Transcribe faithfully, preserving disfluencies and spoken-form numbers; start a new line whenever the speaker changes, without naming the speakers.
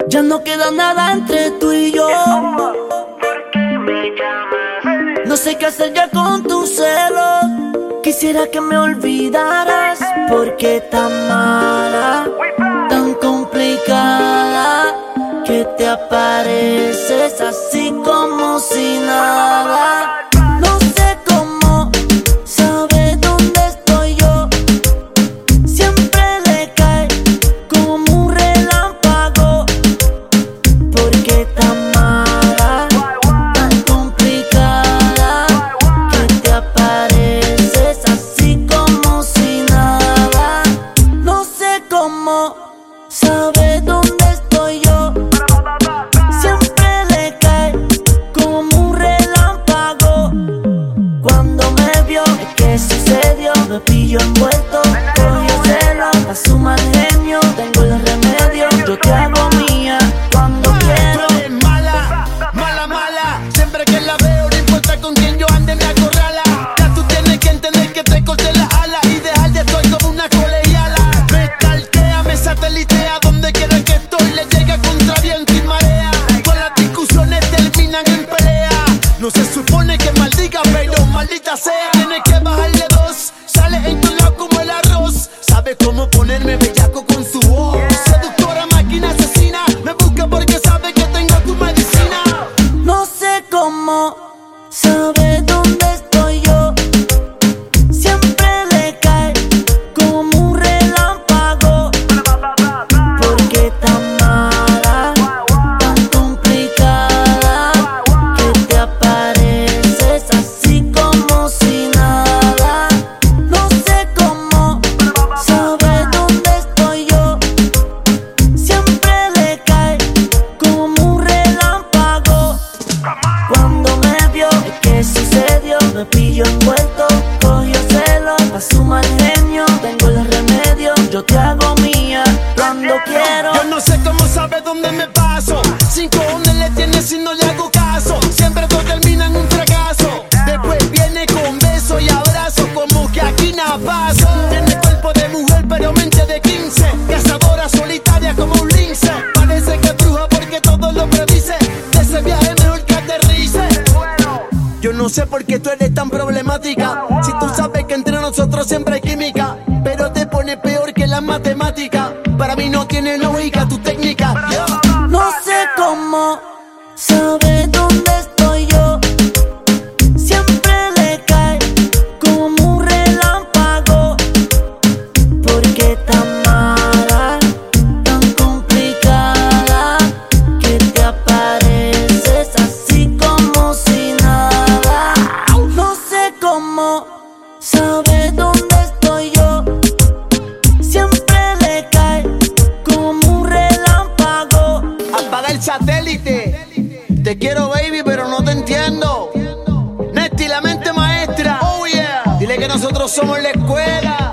Ya no queda nada entre tú y yo. No sé qué hacer ya con tu celo. Quisiera que me olvidaras, porque tan mala, tan complicada, que te apareces así como si nada. No sé cómo sabe dónde estoy yo. Siempre le cae como un relámpago, porque tan mala, tan complicada, que te apareces así como si nada. No sé cómo sabe dónde estoy yo. Siempre le cae como un relámpago. Cuando me vio, ¿qué sucedió? Me pilló envuelto, cogió celo, a su mal genio. Tengo el remedio, yo te hago mía cuando quiero.
Tú eres mala, mala, mala. Siempre que la veo, no importa con quién yo ande, me acorrala. Ya tú tienes que entender que te corté las alas y dejar de estoy como una colegiala. Me stalkea, me satelitea, donde quiera que estoy le llega contra viento y marea. Todas las discusiones terminan en pelea. No se supone que maldiga, pero maldita sea. Tienes que bajarle dos, sale en tu lado como el arroz. Sabe cómo ponerme bellaco con su voz. Seductora, máquina asesina, me busca porque sabe que tengo tu medicina.
No sé cómo sabe dónde estoy yo. Siempre le cae como un relámpago, porque tan mala, tan complicada, que te apareces así como si nada. No sé cómo sabe dónde estoy yo. Siempre le cae como un relámpago. Cuando me vio, ¿qué sucedió? Me pilló envuelto, cogió celo, a su mal genio. Tengo el remedio, yo te hago mía cuando quiero.
Yo no sé cómo sabe dónde me paso. Sin cojones le tiene si no le hago caso. Siempre todo termina en un fracaso. Después viene con beso y abrazo, como que aquí nada pasó. Tiene cuerpo de mujer pero mente de quince. Cazadora solitaria como un lince. Parece que es bruja porque todo lo predice. De ese viaje mejor que aterrice. Yo no sé por qué tú eres tan problemática. Si tú sabes que entre nosotros siempre hay química, pero te pone peor que la matemática. Para mí no tiene lógica tu técnica. Yeah.
No sé cómo sabe dónde estoy yo. Siempre le cae como un relámpago, porque tan mala, tan complicada, que te apareces así como si nada. No sé cómo sabe dónde estoy yo. Siempre le cae como un relámpago.
Apaga el satélite. Te quiero, baby, pero no te entiendo. Nesti, la mente maestra. Oh yeah. Dile que nosotros somos la escuela.